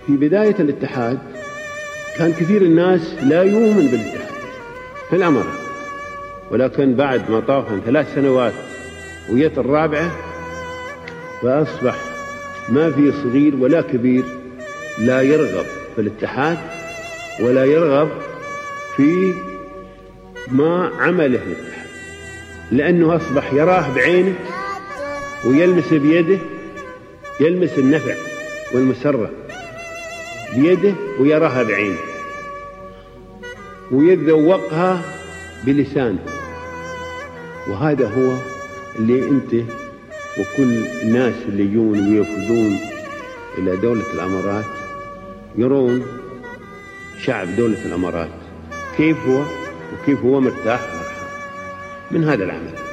في بداية الاتحاد كان كثير الناس لا يؤمن بالاتحاد في الأمارات، ولكن بعد ما طافن 3 سنوات وجت الرابعة فأصبح ما في صغير ولا كبير لا يرغب في الاتحاد ولا يرغب في ما عمله الاتحاد، لأنه أصبح يراه بعينه ويلمس بيده، يلمس النفع والمسرة بيده ويراها بعينه ويتذوقها بلسانه. وهذا هو اللي أنت وكل الناس اللي يجون ويفوزون إلى دولة الأمارات يرون شعب دولة الأمارات كيف هو وكيف هو مرتاح وفرحان من هذا العمل.